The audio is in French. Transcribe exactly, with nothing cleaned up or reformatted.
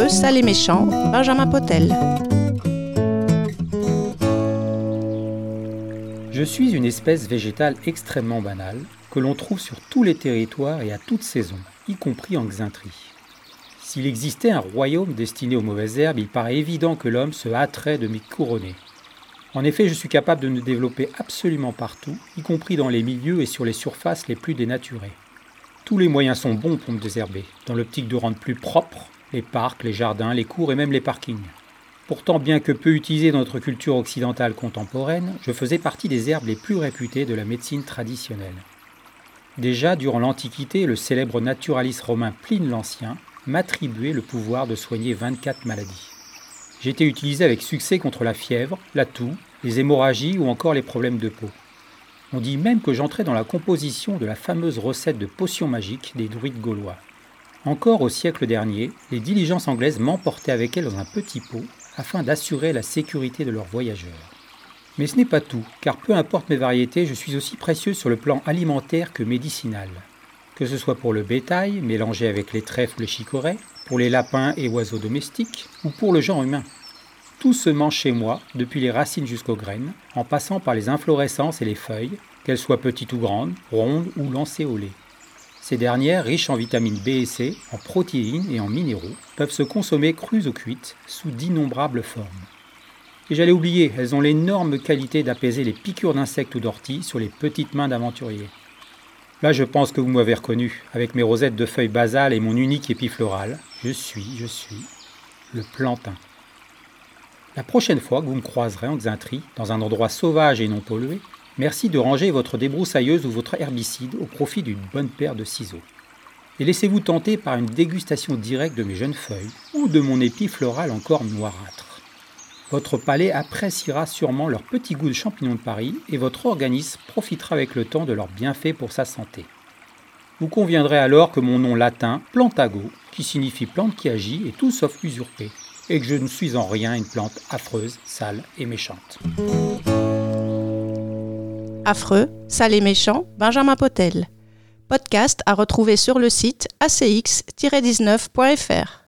Affreux, sale et méchant, Benjamin Potel. Je suis une espèce végétale extrêmement banale que l'on trouve sur tous les territoires et à toutes saisons, y compris en Xaintrie. S'il existait un royaume destiné aux mauvaises herbes, il paraît évident que l'homme se hâterait de m'y couronner. En effet, je suis capable de me développer absolument partout, y compris dans les milieux et sur les surfaces les plus dénaturées. Tous les moyens sont bons pour me désherber, dans l'optique de rendre plus propres les parcs, les jardins, les cours et même les parkings. Pourtant, bien que peu utilisé dans notre culture occidentale contemporaine, je faisais partie des herbes les plus réputées de la médecine traditionnelle. Déjà, durant l'Antiquité, le célèbre naturaliste romain Pline l'Ancien m'attribuait le pouvoir de soigner vingt-quatre maladies. J'ai été utilisé avec succès contre la fièvre, la toux, les hémorragies ou encore les problèmes de peau. On dit même que j'entrais dans la composition de la fameuse recette de potions magiques des druides gaulois. Encore au siècle dernier, les diligences anglaises m'emportaient avec elles dans un petit pot afin d'assurer la sécurité de leurs voyageurs. Mais ce n'est pas tout, car peu importe mes variétés, je suis aussi précieux sur le plan alimentaire que médicinal. Que ce soit pour le bétail, mélangé avec les trèfles ou les chicorées, pour les lapins et oiseaux domestiques, ou pour le genre humain. Tout se mange chez moi, depuis les racines jusqu'aux graines, en passant par les inflorescences et les feuilles, qu'elles soient petites ou grandes, rondes ou lancéolées. Ces dernières, riches en vitamines B et C, en protéines et en minéraux, peuvent se consommer crues ou cuites, sous d'innombrables formes. Et j'allais oublier, elles ont l'énorme qualité d'apaiser les piqûres d'insectes ou d'orties sur les petites mains d'aventuriers. Là, je pense que vous m'avez reconnu, avec mes rosettes de feuilles basales et mon unique épi floral. Je suis, je suis, le plantain. La prochaine fois que vous me croiserez en Xaintrie, dans un endroit sauvage et non pollué, merci de ranger votre débroussailleuse ou votre herbicide au profit d'une bonne paire de ciseaux. Et laissez-vous tenter par une dégustation directe de mes jeunes feuilles ou de mon épi floral encore noirâtre. Votre palais appréciera sûrement leur petit goût de champignons de Paris et votre organisme profitera avec le temps de leurs bienfaits pour sa santé. Vous conviendrez alors que mon nom latin, Plantago, qui signifie plante qui agit, est tout sauf usurpé, et que je ne suis en rien une plante affreuse, sale et méchante. Affreux, sale et méchant, Benjamin Potel. Podcast à retrouver sur le site a c x tiret dix-neuf point f r.